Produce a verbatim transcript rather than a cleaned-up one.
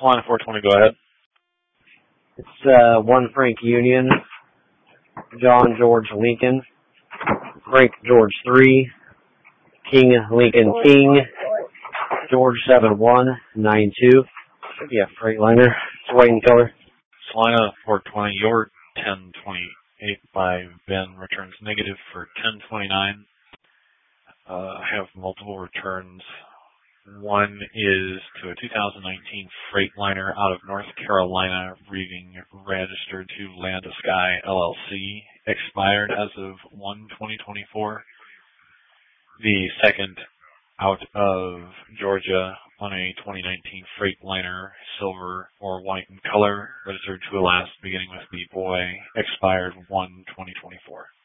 Salina four twenty, go ahead. It's uh, one Frank Union, John George Lincoln, Frank George three, King Lincoln King, George seven one nine two. Should be a Freightliner. It's white in color. Salina four twenty, your ten twenty-eight by Ben returns negative for ten twenty-nine. Uh, I have multiple returns. One is to a two thousand nineteen Freightliner out of North Carolina, reading registered to Land of Sky L L C, expired as of one twenty twenty-four. The second out of Georgia on a twenty nineteen Freightliner, silver or white in color, registered to Alaska, beginning with the boy, expired one twenty twenty-four.